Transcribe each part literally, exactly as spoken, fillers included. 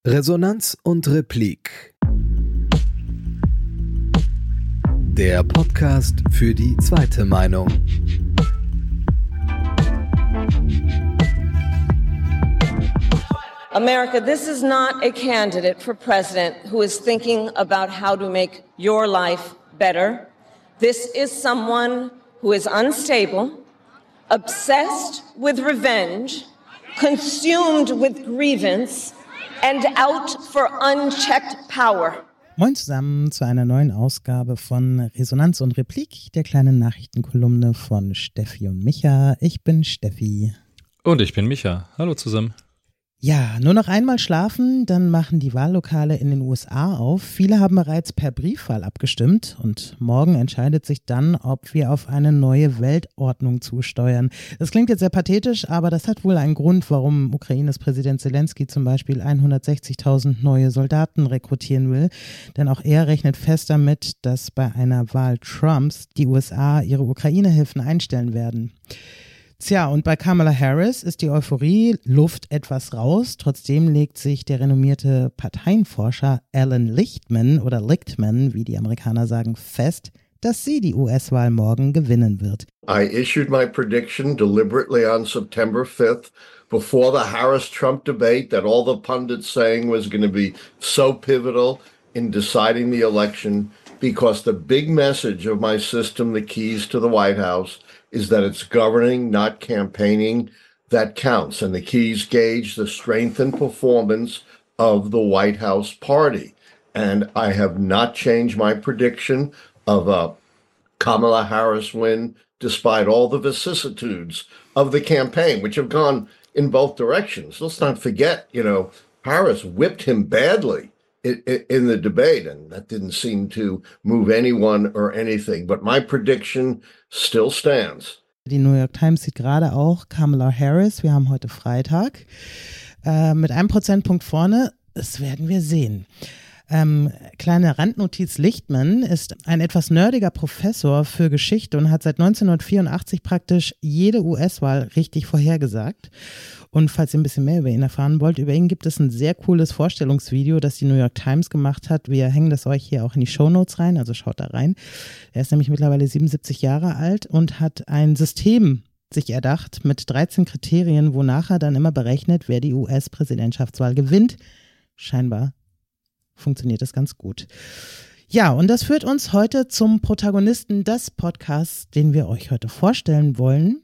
Resonanz und Replik. Der Podcast für die zweite Meinung. America, this is not a candidate for president who is thinking about how to make your life better. This is someone who is unstable, obsessed with revenge, consumed with grievance, and out for unchecked power. Moin zusammen zu einer neuen Ausgabe von Resonanz und Replik, der kleinen Nachrichtenkolumne von Steffi und Micha. Ich bin Steffi. Und ich bin Micha. Hallo zusammen. Ja, nur noch einmal schlafen, dann machen die Wahllokale in den U S A auf. Viele haben bereits per Briefwahl abgestimmt und morgen entscheidet sich dann, ob wir auf eine neue Weltordnung zusteuern. Das klingt jetzt sehr pathetisch, aber das hat wohl einen Grund, warum Ukraines Präsident Zelensky zum Beispiel hundertsechzigtausend neue Soldaten rekrutieren will. Denn auch er rechnet fest damit, dass bei einer Wahl Trumps die U S A ihre Ukraine-Hilfen einstellen werden. Tja, und bei Kamala Harris ist die Euphorie Luft etwas raus. Trotzdem legt sich der renommierte Parteienforscher Alan Lichtman oder Lichtman, wie die Amerikaner sagen, fest, dass sie die U S-Wahl morgen gewinnen wird. I issued my prediction deliberately on September fifth before the Harris-Trump debate that all the pundits saying was going to be so pivotal in deciding the election because the big message of my system, the keys to the White House, is that it's governing, not campaigning, that counts. And the keys gauge the strength and performance of the White House party. And I have not changed my prediction of a Kamala Harris win, despite all the vicissitudes of the campaign, which have gone in both directions. Let's not forget, you know, Harris whipped him badly in the debate, and that didn't seem to move anyone or anything. But my prediction still stands. Die New York Times sieht gerade auch Kamala Harris, wir haben heute Freitag, äh, mit einem Prozentpunkt vorne. Das werden wir sehen. Ähm, kleine Randnotiz: Lichtman ist ein etwas nerdiger Professor für Geschichte und hat seit neunzehnhundertvierundachtzig praktisch jede U S-Wahl richtig vorhergesagt. Und falls ihr ein bisschen mehr über ihn erfahren wollt, über ihn gibt es ein sehr cooles Vorstellungsvideo, das die New York Times gemacht hat. Wir hängen das euch hier auch in die Shownotes rein, also schaut da rein. Er ist nämlich mittlerweile siebenundsiebzig Jahre alt und hat ein System sich erdacht mit dreizehn Kriterien, wonach er dann immer berechnet, wer die U S-Präsidentschaftswahl gewinnt. Scheinbar funktioniert das ganz gut. Ja, und das führt uns heute zum Protagonisten des Podcasts, den wir euch heute vorstellen wollen.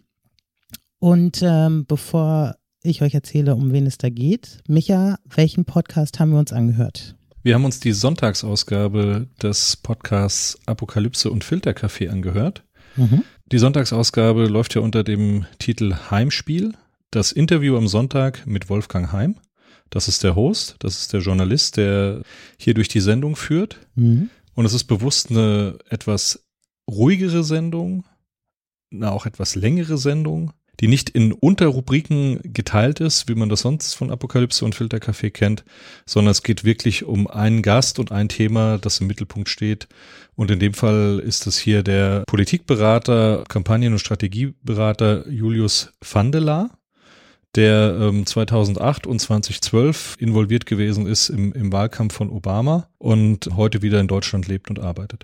Und ähm, bevor ich euch erzähle, um wen es da geht, Micha, welchen Podcast haben wir uns angehört? Wir haben uns die Sonntagsausgabe des Podcasts Apokalypse und Filterkaffee angehört. Mhm. Die Sonntagsausgabe läuft ja unter dem Titel Heimspiel. Das Interview am Sonntag mit Wolfgang Heim. Das ist der Host, das ist der Journalist, der hier durch die Sendung führt. Mhm. Und es ist bewusst eine etwas ruhigere Sendung, eine auch etwas längere Sendung, die nicht in Unterrubriken geteilt ist, wie man das sonst von Apokalypse und Filterkaffee kennt, sondern es geht wirklich um einen Gast und ein Thema, das im Mittelpunkt steht. Und in dem Fall ist es hier der Politikberater, Kampagnen- und Strategieberater Julius Vandelaar, der ähm, zweitausendacht und zweitausendzwölf involviert gewesen ist im, im Wahlkampf von Obama und heute wieder in Deutschland lebt und arbeitet.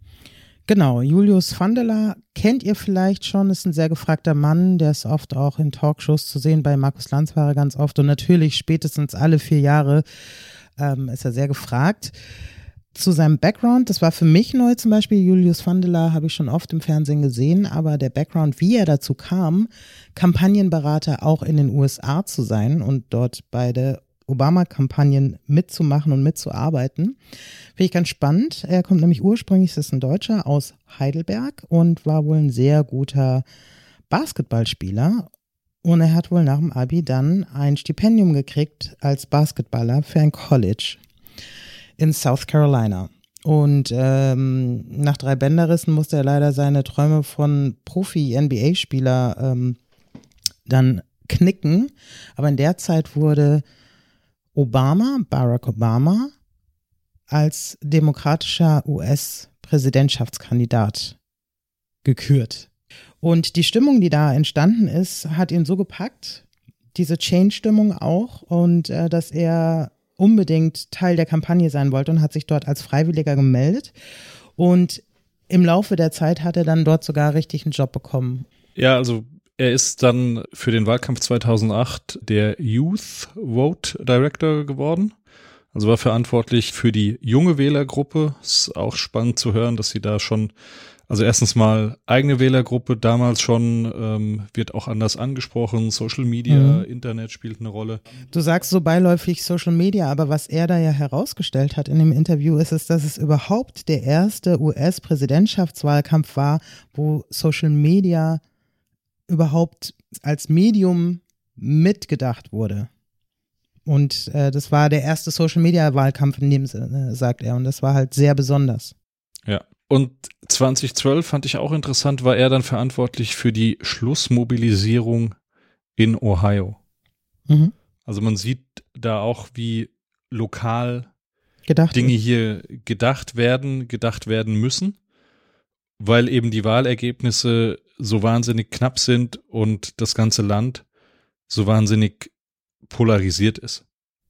Genau, Julius Vandelaar kennt ihr vielleicht schon, ist ein sehr gefragter Mann, der ist oft auch in Talkshows zu sehen, bei Markus Lanz war er ganz oft und natürlich spätestens alle vier Jahre ähm, ist er sehr gefragt. Zu seinem Background, das war für mich neu zum Beispiel, Julius Vandelaar habe ich schon oft im Fernsehen gesehen, aber der Background, wie er dazu kam, Kampagnenberater auch in den U S A zu sein und dort bei der Obama-Kampagnen mitzumachen und mitzuarbeiten, finde ich ganz spannend. Er kommt nämlich ursprünglich, das ist ein Deutscher, aus Heidelberg und war wohl ein sehr guter Basketballspieler und er hat wohl nach dem Abi dann ein Stipendium gekriegt als Basketballer für ein College in South Carolina. Und ähm, nach drei Bänderrissen musste er leider seine Träume von Profi-N B A-Spieler ähm, dann knicken. Aber in der Zeit wurde Obama, Barack Obama, als demokratischer U S-Präsidentschaftskandidat gekürt. Und die Stimmung, die da entstanden ist, hat ihn so gepackt, diese Change-Stimmung auch, und äh, dass er unbedingt Teil der Kampagne sein wollte und hat sich dort als Freiwilliger gemeldet. Und im Laufe der Zeit hat er dann dort sogar richtig einen Job bekommen. Ja, also er ist dann für den Wahlkampf zweitausendacht der Youth Vote Director geworden. Also war verantwortlich für die junge Wählergruppe. Ist auch spannend zu hören, dass sie da schon, also erstens mal eigene Wählergruppe, damals schon, ähm, wird auch anders angesprochen. Social Media, mhm. Internet spielt eine Rolle. Du sagst so beiläufig Social Media, aber was er da ja herausgestellt hat in dem Interview ist es, dass es überhaupt der erste U S-Präsidentschaftswahlkampf war, wo Social Media überhaupt als Medium mitgedacht wurde. Und äh, das war der erste Social-Media-Wahlkampf in dem Sinne, sagt er. Und das war halt sehr besonders. Ja. Und zweitausendzwölf fand ich auch interessant, war er dann verantwortlich für die Schlussmobilisierung in Ohio. Mhm. Also man sieht da auch, wie lokal gedacht Dinge wird. hier gedacht werden, gedacht werden müssen, weil eben die Wahlergebnisse so wahnsinnig knapp sind und das ganze Land so wahnsinnig polarisiert ist.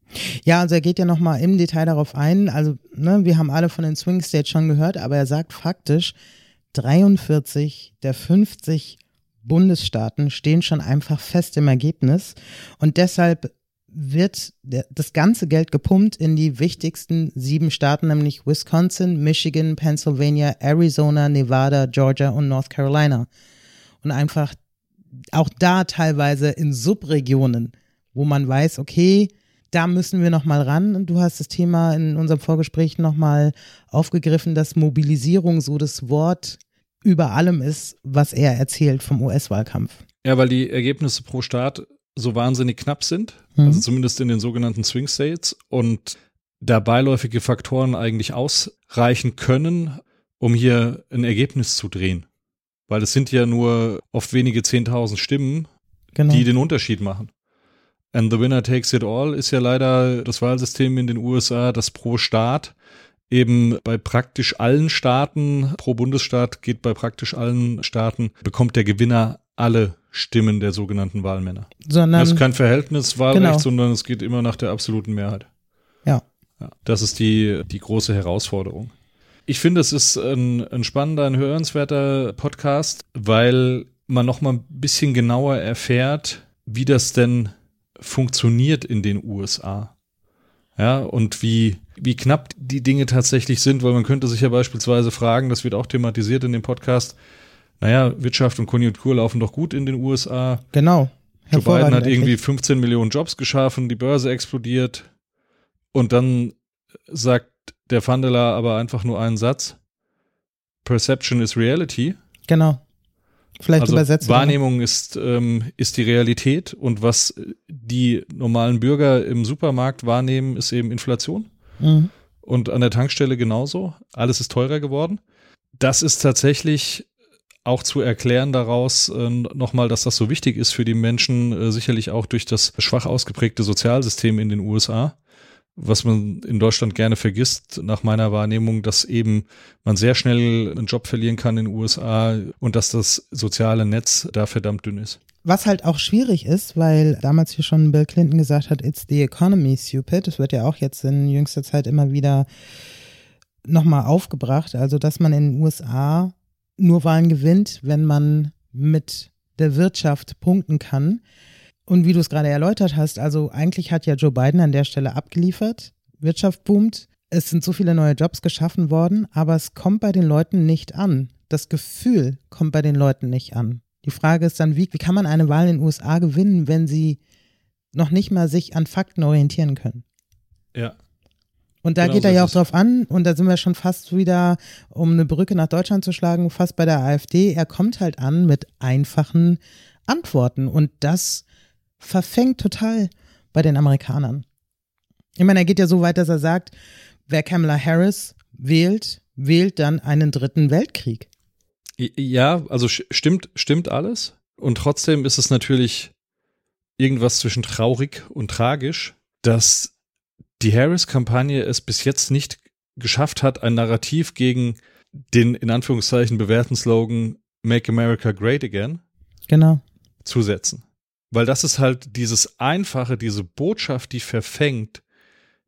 Ja, also er geht ja nochmal im Detail darauf ein, also ne, wir haben alle von den Swing States schon gehört, aber er sagt faktisch, dreiundvierzig der fünfzig Bundesstaaten stehen schon einfach fest im Ergebnis und deshalb wird der, das ganze Geld gepumpt in die wichtigsten sieben Staaten, nämlich Wisconsin, Michigan, Pennsylvania, Arizona, Nevada, Georgia und North Carolina. Und einfach auch da teilweise in Subregionen, wo man weiß, okay, da müssen wir nochmal ran. Und du hast das Thema in unserem Vorgespräch nochmal aufgegriffen, dass Mobilisierung so das Wort über allem ist, was er erzählt vom U S-Wahlkampf. Ja, weil die Ergebnisse pro Staat so wahnsinnig knapp sind, mhm. also zumindest in den sogenannten Swing States und da beiläufige Faktoren eigentlich ausreichen können, um hier ein Ergebnis zu drehen. Weil es sind ja nur oft wenige zehntausend Stimmen, genau. die den Unterschied machen. And the winner takes it all ist ja leider das Wahlsystem in den U S A, das pro Staat eben bei praktisch allen Staaten, pro Bundesstaat geht bei praktisch allen Staaten, bekommt der Gewinner alle Stimmen der sogenannten Wahlmänner. Sondern, das ist kein Verhältniswahlrecht, genau. sondern es geht immer nach der absoluten Mehrheit. Ja. ja das ist die, die große Herausforderung. Ich finde, es ist ein, ein spannender, ein hörenswerter Podcast, weil man noch mal ein bisschen genauer erfährt, wie das denn funktioniert in den U S A. Ja, und wie, wie knapp die Dinge tatsächlich sind, weil man könnte sich ja beispielsweise fragen, das wird auch thematisiert in dem Podcast, naja, Wirtschaft und Konjunktur laufen doch gut in den U S A. Genau. Joe Biden hat irgendwie fünfzehn Millionen Jobs geschaffen, die Börse explodiert und dann sagt der Vandeler aber einfach nur einen Satz. Perception is reality. Genau. Vielleicht also übersetzt. Wahrnehmung ist, ähm, ist die Realität und was die normalen Bürger im Supermarkt wahrnehmen, ist eben Inflation. Mhm. Und an der Tankstelle genauso. Alles ist teurer geworden. Das ist tatsächlich auch zu erklären daraus äh, nochmal, dass das so wichtig ist für die Menschen, äh, sicherlich auch durch das schwach ausgeprägte Sozialsystem in den U S A. Was man in Deutschland gerne vergisst, nach meiner Wahrnehmung, dass eben man sehr schnell einen Job verlieren kann in den U S A und dass das soziale Netz da verdammt dünn ist. Was halt auch schwierig ist, weil damals hier schon Bill Clinton gesagt hat, it's the economy, stupid. Das wird ja auch jetzt in jüngster Zeit immer wieder nochmal aufgebracht. Also, dass man in den U S A nur Wahlen gewinnt, wenn man mit der Wirtschaft punkten kann. Und wie du es gerade erläutert hast, also eigentlich hat ja Joe Biden an der Stelle abgeliefert, Wirtschaft boomt, es sind so viele neue Jobs geschaffen worden, aber es kommt bei den Leuten nicht an. Das Gefühl kommt bei den Leuten nicht an. Die Frage ist dann, wie, wie kann man eine Wahl in den U S A gewinnen, wenn sie noch nicht mal sich an Fakten orientieren können? Ja. Und da genau geht er ja auch drauf an, und da sind wir schon fast wieder, um eine Brücke nach Deutschland zu schlagen, fast bei der AfD. Er kommt halt an mit einfachen Antworten und das verfängt total bei den Amerikanern. Ich meine, er geht ja so weit, dass er sagt, wer Kamala Harris wählt, wählt dann einen dritten Weltkrieg. Ja, also stimmt, stimmt alles. Und trotzdem ist es natürlich irgendwas zwischen traurig und tragisch, dass die Harris-Kampagne es bis jetzt nicht geschafft hat, ein Narrativ gegen den in Anführungszeichen bewährten Slogan Make America Great Again genau. zu setzen. Weil das ist halt dieses Einfache, diese Botschaft, die verfängt,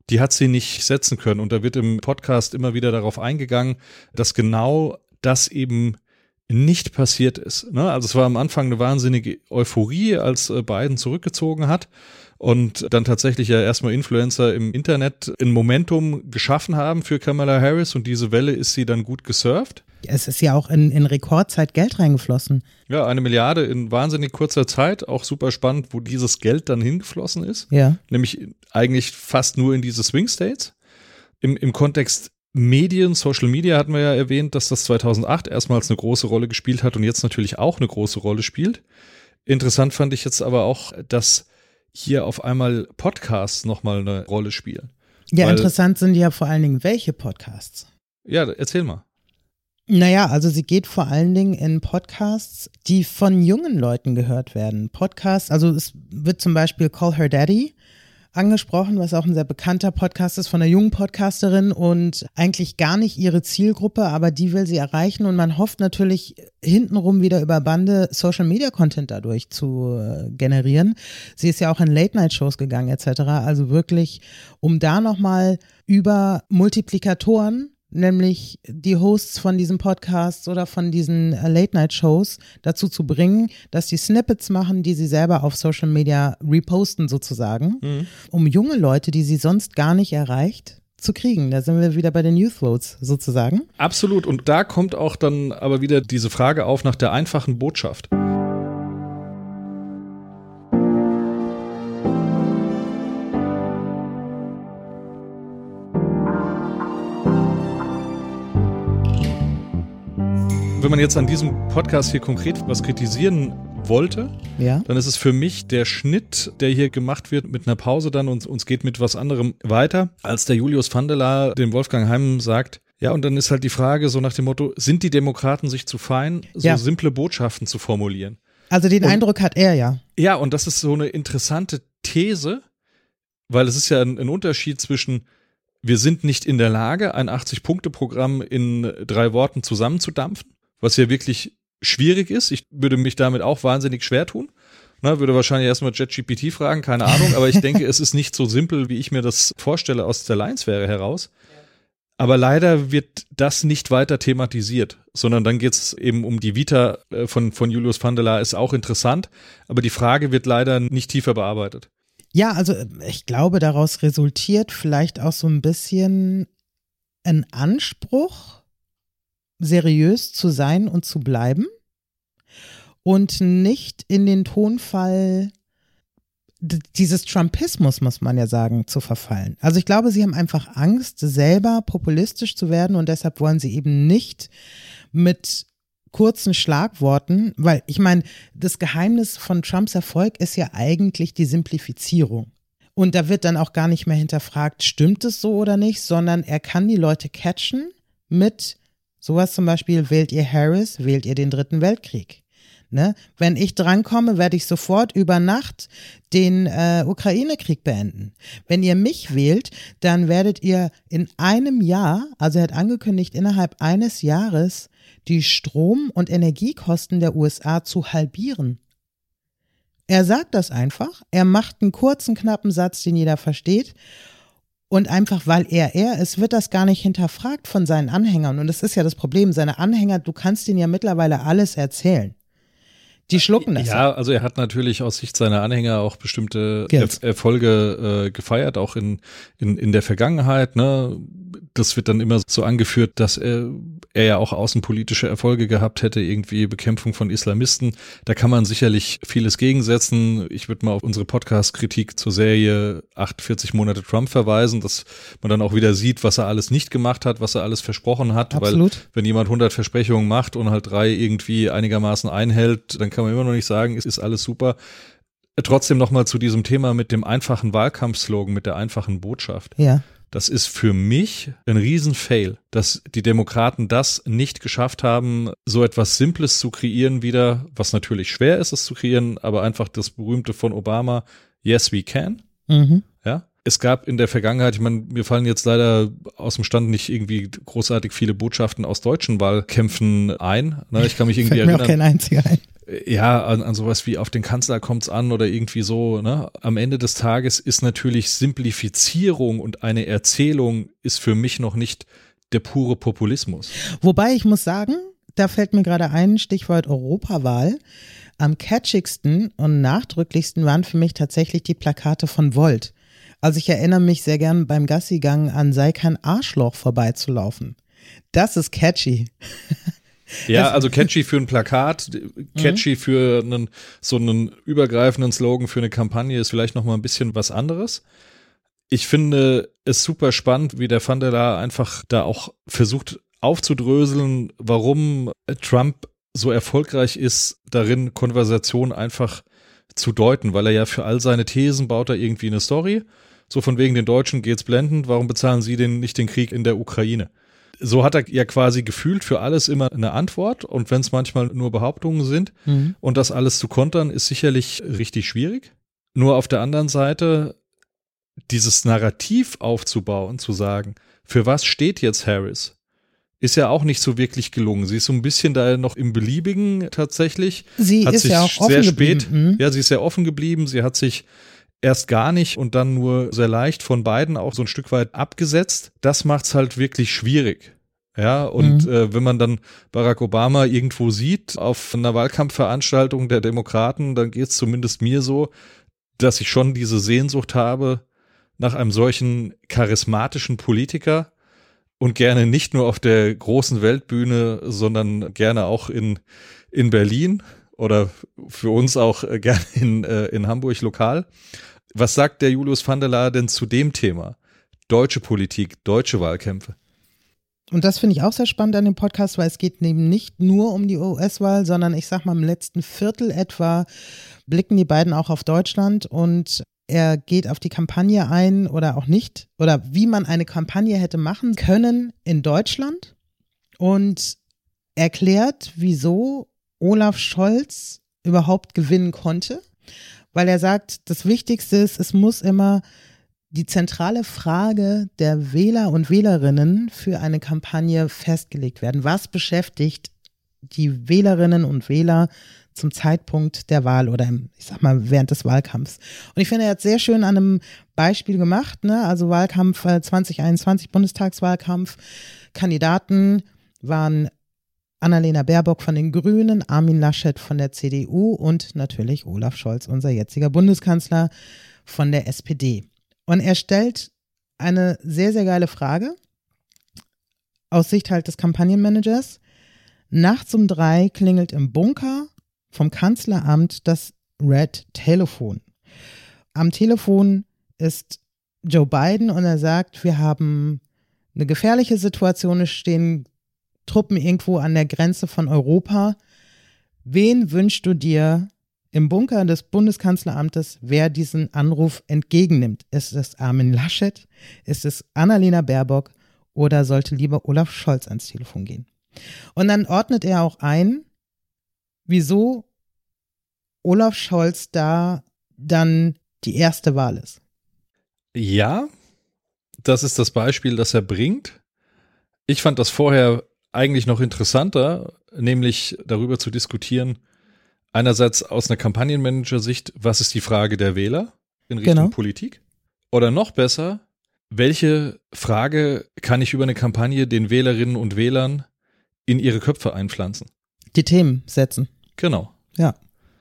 die hat sie nicht setzen können. Und da wird im Podcast immer wieder darauf eingegangen, dass genau das eben nicht passiert ist. Ne? Also es war am Anfang eine wahnsinnige Euphorie, als Biden zurückgezogen hat und dann tatsächlich ja erstmal Influencer im Internet ein Momentum geschaffen haben für Kamala Harris und diese Welle ist sie dann gut gesurft. Es ist ja auch in, in Rekordzeit Geld reingeflossen. Ja, eine Milliarde in wahnsinnig kurzer Zeit, auch super spannend, wo dieses Geld dann hingeflossen ist. Ja. Nämlich eigentlich fast nur in diese Swing States. Im, im Kontext Medien, Social Media hatten wir ja erwähnt, dass das zweitausendacht erstmals eine große Rolle gespielt hat und jetzt natürlich auch eine große Rolle spielt. Interessant fand ich jetzt aber auch, dass hier auf einmal Podcasts nochmal eine Rolle spielen. Ja, Weil, interessant sind ja vor allen Dingen welche Podcasts. Ja, erzähl mal. Naja, also sie geht vor allen Dingen in Podcasts, die von jungen Leuten gehört werden. Podcasts, also es wird zum Beispiel Call Her Daddy angesprochen, was auch ein sehr bekannter Podcast ist von einer jungen Podcasterin und eigentlich gar nicht ihre Zielgruppe, aber die will sie erreichen und man hofft natürlich hintenrum wieder über Bande Social-Media-Content dadurch zu äh, generieren. Sie ist ja auch in Late-Night-Shows gegangen et cetera, also wirklich, um da nochmal über Multiplikatoren, nämlich die Hosts von diesen Podcasts oder von diesen Late-Night-Shows dazu zu bringen, dass die Snippets machen, die sie selber auf Social Media reposten sozusagen, mhm. um junge Leute, die sie sonst gar nicht erreicht, zu kriegen. Da sind wir wieder bei den Youth Votes sozusagen. Absolut. Und da kommt auch dann aber wieder diese Frage auf nach der einfachen Botschaft. Wenn man jetzt an diesem Podcast hier konkret was kritisieren wollte, ja. dann ist es für mich der Schnitt, der hier gemacht wird mit einer Pause dann und uns geht mit was anderem weiter, als der Julius Vandela dem Wolfgang Heim sagt, ja, und dann ist halt die Frage so nach dem Motto, sind die Demokraten sich zu fein, so ja. simple Botschaften zu formulieren? Also den und, Eindruck hat er, ja. Ja, und das ist so eine interessante These, weil es ist ja ein, ein Unterschied zwischen wir sind nicht in der Lage, ein achtzig-Punkte-Programm in drei Worten zusammenzudampfen, was ja wirklich schwierig ist. Ich würde mich damit auch wahnsinnig schwer tun. Na, würde wahrscheinlich erstmal ChatGPT fragen, keine Ahnung, aber ich denke, es ist nicht so simpel, wie ich mir das vorstelle aus der Laiensphäre heraus. Aber leider wird das nicht weiter thematisiert, sondern dann geht es eben um die Vita von, von Julius Vandela, ist auch interessant, aber die Frage wird leider nicht tiefer bearbeitet. Ja, also ich glaube, daraus resultiert vielleicht auch so ein bisschen ein Anspruch, seriös zu sein und zu bleiben und nicht in den Tonfall d- dieses Trumpismus, muss man ja sagen, zu verfallen. Also ich glaube, sie haben einfach Angst, selber populistisch zu werden und deshalb wollen sie eben nicht mit kurzen Schlagworten, weil ich meine, das Geheimnis von Trumps Erfolg ist ja eigentlich die Simplifizierung. Und da wird dann auch gar nicht mehr hinterfragt, stimmt es so oder nicht, sondern er kann die Leute catchen mit sowas zum Beispiel, wählt ihr Harris, wählt ihr den Dritten Weltkrieg. Ne? Wenn ich drankomme, werde ich sofort über Nacht den äh, Ukraine-Krieg beenden. Wenn ihr mich wählt, dann werdet ihr in einem Jahr, also er hat angekündigt, innerhalb eines Jahres die Strom- und Energiekosten der U S A zu halbieren. Er sagt das einfach, er macht einen kurzen, knappen Satz, den jeder versteht. Und einfach, weil er er ist, wird das gar nicht hinterfragt von seinen Anhängern. Und das ist ja das Problem, seine Anhänger, du kannst ihnen ja mittlerweile alles erzählen. Die schlucken das. Ja, also er hat natürlich aus Sicht seiner Anhänger auch bestimmte er- Erfolge äh, gefeiert, auch in, in, in der Vergangenheit. Ne? Das wird dann immer so angeführt, dass er, er ja auch außenpolitische Erfolge gehabt hätte, irgendwie Bekämpfung von Islamisten. Da kann man sicherlich vieles gegensetzen. Ich würde mal auf unsere Podcast-Kritik zur Serie achtundvierzig Monate Trump verweisen, dass man dann auch wieder sieht, was er alles nicht gemacht hat, was er alles versprochen hat. Absolut. Weil wenn jemand hundert Versprechungen macht und halt drei irgendwie einigermaßen einhält, dann kann man immer noch nicht sagen, es ist alles super. Trotzdem nochmal zu diesem Thema mit dem einfachen Wahlkampfslogan, mit der einfachen Botschaft. Ja. Das ist für mich ein Riesen-Fail, dass die Demokraten das nicht geschafft haben, so etwas Simples zu kreieren wieder, was natürlich schwer ist, es zu kreieren, aber einfach das berühmte von Obama, yes we can. Mhm. Ja. Es gab in der Vergangenheit, ich meine, mir fallen jetzt leider aus dem Stand nicht irgendwie großartig viele Botschaften aus deutschen Wahlkämpfen ein. Ne, ich kann mich irgendwie Fällt mir erinnern. auch kein einziger ein. ja, an, an sowas wie auf den Kanzler kommt's an oder irgendwie so, ne? Am Ende des Tages ist natürlich Simplifizierung und eine Erzählung ist für mich noch nicht der pure Populismus. Wobei ich muss sagen, da fällt mir gerade ein, Stichwort Europawahl. Am catchigsten und nachdrücklichsten waren für mich tatsächlich die Plakate von Volt. Also ich erinnere mich sehr gern beim Gassigang an Sei kein Arschloch vorbeizulaufen. Das ist catchy. Ja, also catchy für ein Plakat, catchy mhm. für einen, so einen übergreifenden Slogan für eine Kampagne ist vielleicht nochmal ein bisschen was anderes. Ich finde es super spannend, wie der Van der Laar einfach da auch versucht aufzudröseln, warum Trump so erfolgreich ist, darin Konversation einfach zu deuten, weil er ja für all seine Thesen baut er irgendwie eine Story. So von wegen den Deutschen geht's blendend, warum bezahlen sie denn nicht den Krieg in der Ukraine? So hat er ja quasi gefühlt für alles immer eine Antwort und wenn es manchmal nur Behauptungen sind mhm. und das alles zu kontern, ist sicherlich richtig schwierig. Nur auf der anderen Seite dieses Narrativ aufzubauen, zu sagen, für was steht jetzt Harris, ist ja auch nicht so wirklich gelungen. Sie ist so ein bisschen da noch im Beliebigen tatsächlich. Sie hat ist sich ja auch sehr offen spät, geblieben. Mhm. Ja, sie ist sehr offen geblieben. Sie hat sich erst gar nicht und dann nur sehr leicht von beiden auch so ein Stück weit abgesetzt. Das macht's halt wirklich schwierig. Ja, und mhm. äh, wenn man dann Barack Obama irgendwo sieht auf einer Wahlkampfveranstaltung der Demokraten, dann geht's zumindest mir so, dass ich schon diese Sehnsucht habe nach einem solchen charismatischen Politiker und gerne nicht nur auf der großen Weltbühne, sondern gerne auch in, in Berlin oder für uns auch gerne in, äh, in Hamburg lokal. Was sagt der Julius van der Laar denn zu dem Thema? Deutsche Politik, deutsche Wahlkämpfe. Und das finde ich auch sehr spannend an dem Podcast, weil es geht eben nicht nur um die U S-Wahl, sondern ich sag mal im letzten Viertel etwa blicken die beiden auch auf Deutschland und er geht auf die Kampagne ein oder auch nicht oder wie man eine Kampagne hätte machen können in Deutschland und erklärt, wieso Olaf Scholz überhaupt gewinnen konnte, weil er sagt, das Wichtigste ist, es muss immer die zentrale Frage der Wähler und Wählerinnen für eine Kampagne festgelegt werden. Was beschäftigt die Wählerinnen und Wähler zum Zeitpunkt der Wahl oder im, ich sag mal während des Wahlkampfs? Und ich finde, er hat sehr schön an einem Beispiel gemacht, ne? Also Wahlkampf äh, zwanzig einundzwanzig, Bundestagswahlkampf, Kandidaten waren Annalena Baerbock von den Grünen, Armin Laschet von der C D U und natürlich Olaf Scholz, unser jetziger Bundeskanzler, von der S P D. Und er stellt eine sehr, sehr geile Frage aus Sicht halt des Kampagnenmanagers. Nachts um drei klingelt im Bunker vom Kanzleramt das Red Telefon. Am Telefon ist Joe Biden und er sagt, wir haben eine gefährliche Situation, es stehen Truppen irgendwo an der Grenze von Europa. Wen wünschst du dir im Bunker des Bundeskanzleramtes, wer diesen Anruf entgegennimmt? Ist es Armin Laschet? Ist es Annalena Baerbock? Oder sollte lieber Olaf Scholz ans Telefon gehen? Und dann ordnet er auch ein, wieso Olaf Scholz da dann die erste Wahl ist. Ja, das ist das Beispiel, das er bringt. Ich fand das vorher eigentlich noch interessanter, nämlich darüber zu diskutieren, einerseits aus einer Kampagnenmanager-Sicht, was ist die Frage der Wähler in Richtung genau. Politik? Oder noch besser, welche Frage kann ich über eine Kampagne den Wählerinnen und Wählern in ihre Köpfe einpflanzen? Die Themen setzen. Genau. Ja.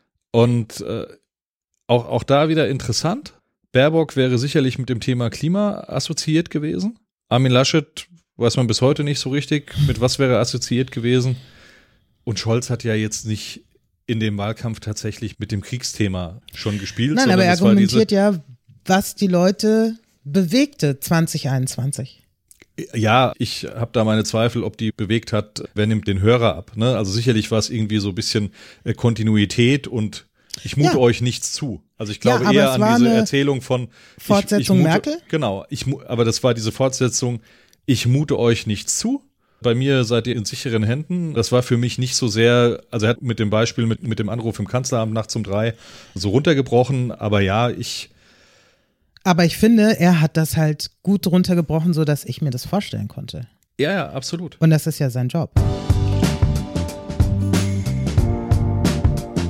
Und äh, auch, auch da wieder interessant. Baerbock wäre sicherlich mit dem Thema Klima assoziiert gewesen. Armin Laschet weiß man bis heute nicht so richtig, mit was wäre er assoziiert gewesen. Und Scholz hat ja jetzt nicht in dem Wahlkampf tatsächlich mit dem Kriegsthema schon gespielt. Nein, aber er argumentiert ja, was die Leute bewegte zwanzig einundzwanzig. Ja, ich habe da meine Zweifel, ob die bewegt hat, wer nimmt den Hörer ab. Ne? Also sicherlich war es irgendwie so ein bisschen äh, Kontinuität und ich mute ja. euch nichts zu. Also ich glaube ja, eher an diese Erzählung von Fortsetzung ich, ich mute, Merkel? Genau, ich, aber das war diese Fortsetzung, ich mute euch nichts zu. Bei mir seid ihr in sicheren Händen. Das war für mich nicht so sehr, also er hat mit dem Beispiel, mit, mit dem Anruf im Kanzleramt nachts um drei so runtergebrochen, aber ja, ich Aber ich finde, er hat das halt gut runtergebrochen, so dass ich mir das vorstellen konnte. Ja, ja, absolut. Und das ist ja sein Job.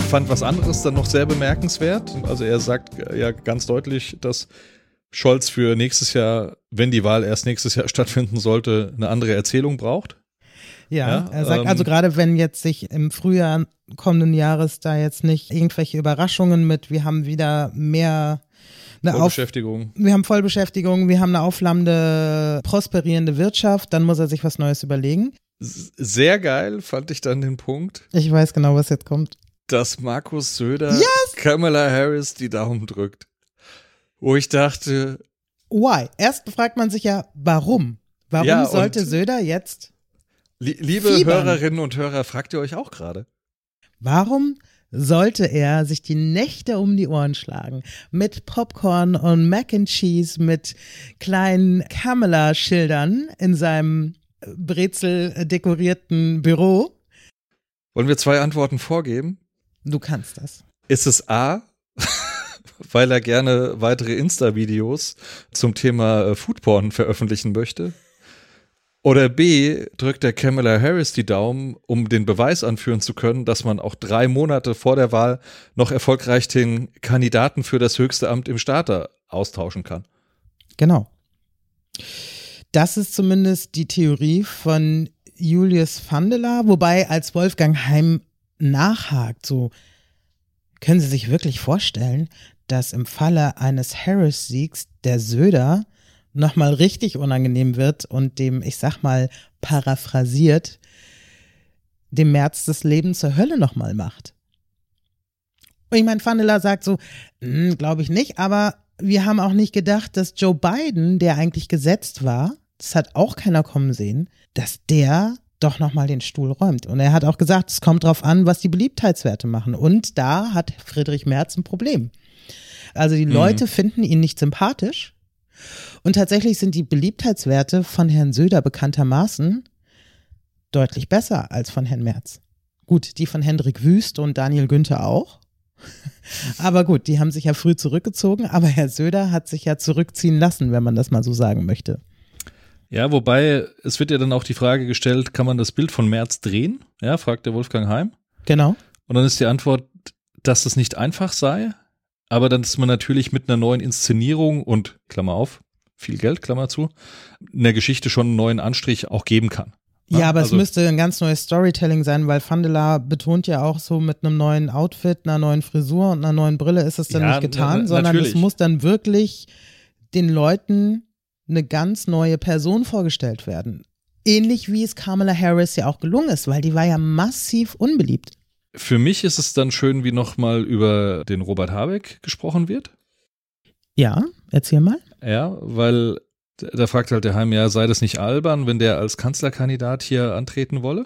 fand was anderes dann noch sehr bemerkenswert. Also er sagt ja ganz deutlich, dass Scholz für nächstes Jahr, wenn die Wahl erst nächstes Jahr stattfinden sollte, eine andere Erzählung braucht. Ja, ja er sagt ähm, also gerade, wenn jetzt sich im Frühjahr kommenden Jahres da jetzt nicht irgendwelche Überraschungen mit, wir haben wieder mehr eine Vollbeschäftigung. Auf, wir haben Vollbeschäftigung, wir haben eine aufflammende, prosperierende Wirtschaft, dann muss er sich was Neues überlegen. Sehr geil fand ich dann den Punkt. Ich weiß genau, was jetzt kommt. Dass Markus Söder yes! Kamala Harris die Daumen drückt. Wo ich dachte, why? Erst fragt man sich ja, warum? Warum ja, sollte Söder jetzt li- Liebe fiebern? Hörerinnen und Hörer, fragt ihr euch auch gerade? Warum sollte er sich die Nächte um die Ohren schlagen mit Popcorn und Mac and Cheese, mit kleinen Kamala-Schildern in seinem Brezel-dekorierten Büro? Wollen wir zwei Antworten vorgeben? Du kannst das. Ist es A, weil er gerne weitere Insta-Videos zum Thema Foodporn veröffentlichen möchte? Oder B, drückt der Kamala Harris die Daumen, um den Beweis anführen zu können, dass man auch drei Monate vor der Wahl noch erfolgreich den Kandidaten für das höchste Amt im Staat austauschen kann? Genau. Das ist zumindest die Theorie von Julius Vandela, wobei als Wolfgang Heim nachhakt, so können Sie sich wirklich vorstellen, dass im Falle eines Harris-Siegs der Söder nochmal richtig unangenehm wird und dem, ich sag mal, paraphrasiert, dem Merz das Leben zur Hölle nochmal macht. Und ich meine, Vandela sagt so, glaube ich nicht, aber wir haben auch nicht gedacht, dass Joe Biden, der eigentlich gesetzt war, das hat auch keiner kommen sehen, dass der doch nochmal den Stuhl räumt. Und er hat auch gesagt, es kommt drauf an, was die Beliebtheitswerte machen. Und da hat Friedrich Merz ein Problem. Also die Leute mhm. finden ihn nicht sympathisch. Und tatsächlich sind die Beliebtheitswerte von Herrn Söder bekanntermaßen deutlich besser als von Herrn Merz. Gut, die von Hendrik Wüst und Daniel Günther auch. Aber gut, die haben sich ja früh zurückgezogen. Aber Herr Söder hat sich ja zurückziehen lassen, wenn man das mal so sagen möchte. Ja, wobei, es wird ja dann auch die Frage gestellt, kann man das Bild von Merz drehen? Ja, fragt der Wolfgang Heim. Genau. Und dann ist die Antwort, dass das nicht einfach sei, aber dann ist man natürlich mit einer neuen Inszenierung und, Klammer auf, viel Geld, Klammer zu, einer Geschichte schon einen neuen Anstrich auch geben kann. Ja, aber also, es müsste ein ganz neues Storytelling sein, weil Vandela betont ja auch so mit einem neuen Outfit, einer neuen Frisur und einer neuen Brille ist es dann ja, nicht getan, na, sondern natürlich. es muss dann wirklich den Leuten eine ganz neue Person vorgestellt werden. Ähnlich wie es Kamala Harris ja auch gelungen ist, weil die war ja massiv unbeliebt. Für mich ist es dann schön, wie nochmal über den Robert Habeck gesprochen wird. Ja, erzähl mal. Ja, weil da fragt halt der Heim, ja, sei das nicht albern, wenn der als Kanzlerkandidat hier antreten wolle?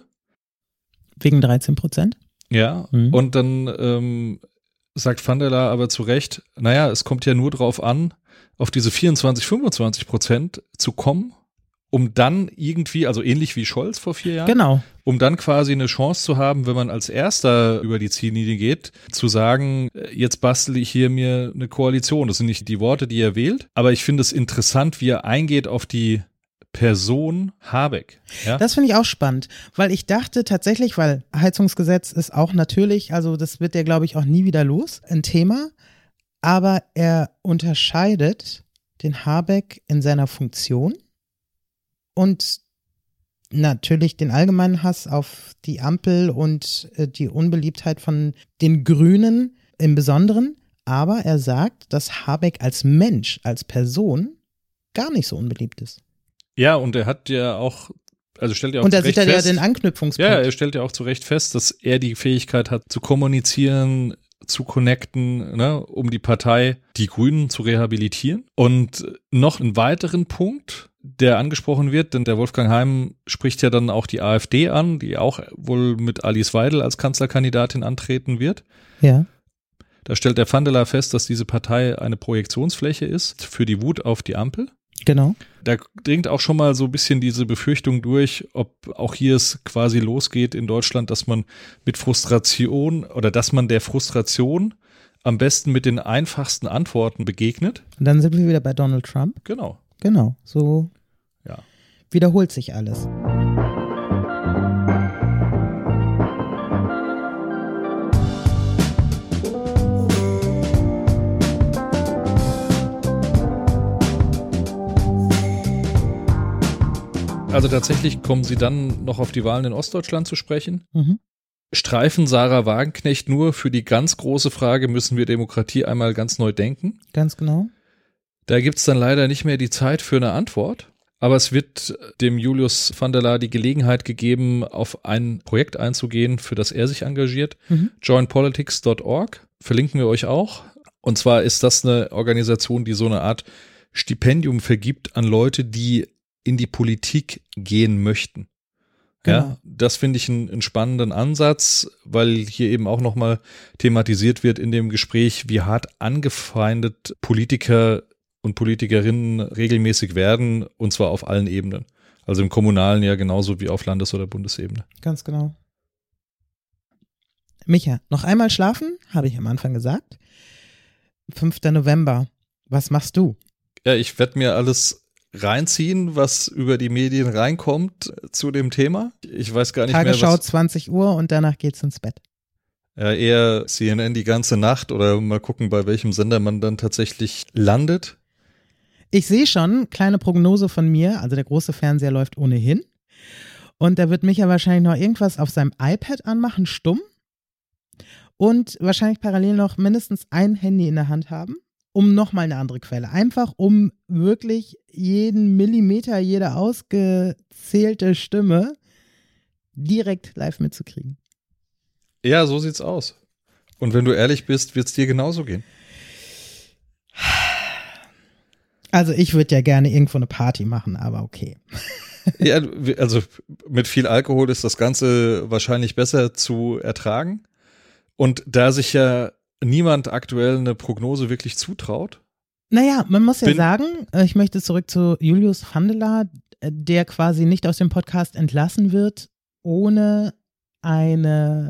Wegen dreizehn Prozent? Ja, mhm. Und dann ähm, sagt Vandela aber zu Recht, naja, es kommt ja nur drauf an, auf diese vierundzwanzig, fünfundzwanzig Prozent zu kommen, um dann irgendwie, also ähnlich wie Scholz vor vier Jahren, genau. um dann quasi eine Chance zu haben, wenn man als Erster über die Ziellinie geht, zu sagen, jetzt bastel ich hier mir eine Koalition. Das sind nicht die Worte, die er wählt, aber ich finde es interessant, wie er eingeht auf die Person Habeck. Ja? Das finde ich auch spannend, weil ich dachte tatsächlich, weil Heizungsgesetz ist auch natürlich, also das wird der, glaube ich, auch nie wieder los, ein Thema, aber er unterscheidet den Habeck in seiner Funktion und natürlich den allgemeinen Hass auf die Ampel und äh, die Unbeliebtheit von den Grünen im Besonderen. Aber er sagt, dass Habeck als Mensch, als Person gar nicht so unbeliebt ist. Ja, und er hat ja auch, also stellt ja auch und da zu Recht sieht er fest, ja den Anknüpfungspunkt. Ja, er stellt ja auch zu Recht fest, dass er die Fähigkeit hat, zu kommunizieren, zu connecten, ne, um die Partei, die Grünen, zu rehabilitieren. Und noch einen weiteren Punkt, der angesprochen wird, denn der Wolfgang Heim spricht ja dann auch die AfD an, die auch wohl mit Alice Weidel als Kanzlerkandidatin antreten wird. Ja. Da stellt der Vandela fest, dass diese Partei eine Projektionsfläche ist für die Wut auf die Ampel. Genau. Da dringt auch schon mal so ein bisschen diese Befürchtung durch, ob auch hier es quasi losgeht in Deutschland, dass man mit Frustration oder dass man der Frustration am besten mit den einfachsten Antworten begegnet. Und dann sind wir wieder bei Donald Trump. Genau. Genau, so ja. wiederholt sich alles. Also tatsächlich kommen sie dann noch auf die Wahlen in Ostdeutschland zu sprechen. Mhm. Streifen Sarah Wagenknecht nur für die ganz große Frage, müssen wir Demokratie einmal ganz neu denken? Ganz genau. Da gibt's dann leider nicht mehr die Zeit für eine Antwort. Aber es wird dem Julius van der Laar die Gelegenheit gegeben, auf ein Projekt einzugehen, für das er sich engagiert. Mhm. join politics dot org, verlinken wir euch auch. Und zwar ist das eine Organisation, die so eine Art Stipendium vergibt an Leute, die in die Politik gehen möchten. Genau. Ja, das finde ich einen, einen spannenden Ansatz, weil hier eben auch nochmal thematisiert wird in dem Gespräch, wie hart angefeindet Politiker und Politikerinnen regelmäßig werden, und zwar auf allen Ebenen. Also im Kommunalen ja genauso wie auf Landes- oder Bundesebene. Ganz genau. Micha, noch einmal schlafen, habe ich am Anfang gesagt. fünfter November, was machst du? Ja, ich werde mir alles reinziehen, was über die Medien reinkommt zu dem Thema. Ich weiß gar nicht Tagesschau mehr, was, zwanzig Uhr und danach geht's ins Bett. ja, eher C N N die ganze Nacht oder mal gucken, bei welchem Sender man dann tatsächlich landet. Ich sehe schon, kleine Prognose von mir, also der große Fernseher läuft ohnehin und da wird Micha wahrscheinlich noch irgendwas auf seinem iPad anmachen, stumm, und wahrscheinlich parallel noch mindestens ein Handy in der Hand haben, um nochmal eine andere Quelle. Einfach um wirklich jeden Millimeter, jede ausgezählte Stimme direkt live mitzukriegen. Ja, so sieht's aus. Und wenn du ehrlich bist, wird's dir genauso gehen. Also ich würde ja gerne irgendwo eine Party machen, aber okay. Ja, also mit viel Alkohol ist das Ganze wahrscheinlich besser zu ertragen. Und da sich ja niemand aktuell eine Prognose wirklich zutraut. Naja, man muss ja Bin sagen, ich möchte zurück zu Julius van der Laar, der quasi nicht aus dem Podcast entlassen wird, ohne eine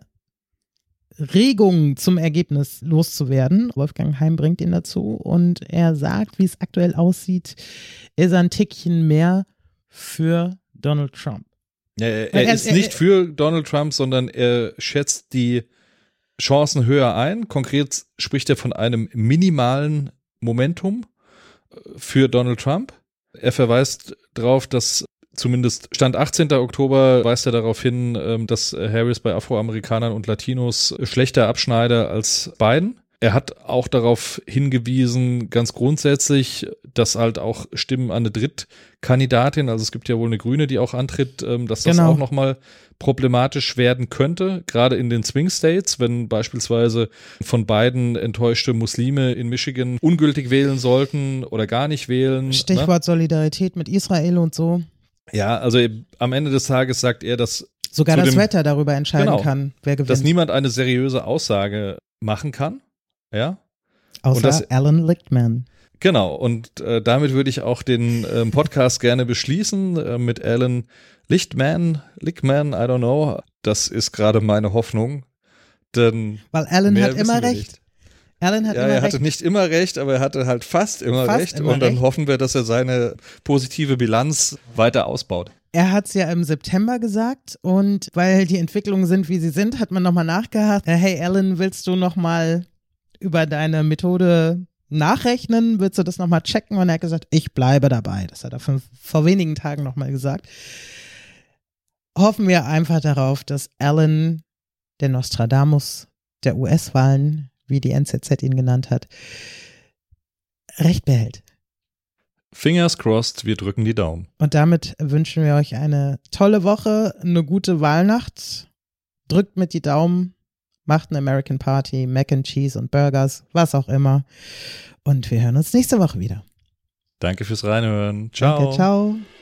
Regung zum Ergebnis loszuwerden. Wolfgang Heim bringt ihn dazu und er sagt, wie es aktuell aussieht, ist er ein Tickchen mehr für Donald Trump. Ja, er, er ist nicht für Donald Trump, sondern er schätzt die Chancen höher ein. Konkret spricht er von einem minimalen Momentum für Donald Trump. Er verweist darauf, dass zumindest Stand achtzehnten Oktober weist er darauf hin, dass Harris bei Afroamerikanern und Latinos schlechter abschneide als Biden. Er hat auch darauf hingewiesen, ganz grundsätzlich, dass halt auch Stimmen an eine Drittkandidatin, also es gibt ja wohl eine Grüne, die auch antritt, dass das genau. auch nochmal problematisch werden könnte, gerade in den Swing States, wenn beispielsweise von Biden enttäuschte Muslime in Michigan ungültig wählen sollten oder gar nicht wählen. Stichwort ne? Solidarität mit Israel und so. Ja, also am Ende des Tages sagt er, dass sogar das dem, Wetter darüber entscheiden genau, kann, wer gewinnt. Dass niemand eine seriöse Aussage machen kann. Ja. Außer und das, Alan Lichtman. Genau, und äh, damit würde ich auch den ähm, Podcast gerne beschließen äh, mit Alan Lichtman, Lichtman, I don't know. Das ist gerade meine Hoffnung. Denn weil Alan hat immer recht. Nicht. Alan hat ja, immer er recht. hatte nicht immer recht, aber er hatte halt fast immer fast recht. Immer und dann recht. hoffen wir, dass er seine positive Bilanz weiter ausbaut. Er hat es ja im September gesagt und weil die Entwicklungen sind, wie sie sind, hat man nochmal nachgehakt. Hey Alan, willst du nochmal über deine Methode nachrechnen? Willst du das nochmal checken? Und er hat gesagt, ich bleibe dabei. Das hat er vor, vor wenigen Tagen nochmal gesagt. Hoffen wir einfach darauf, dass Alan, der Nostradamus der U S-Wahlen, wie die N Z Z ihn genannt hat, Recht behält. Fingers crossed, wir drücken die Daumen. Und damit wünschen wir euch eine tolle Woche, eine gute Wahlnacht. Drückt mit die Daumen, macht eine American Party, Mac and Cheese und Burgers, was auch immer. Und wir hören uns nächste Woche wieder. Danke fürs Reinhören. Ciao. Danke, ciao.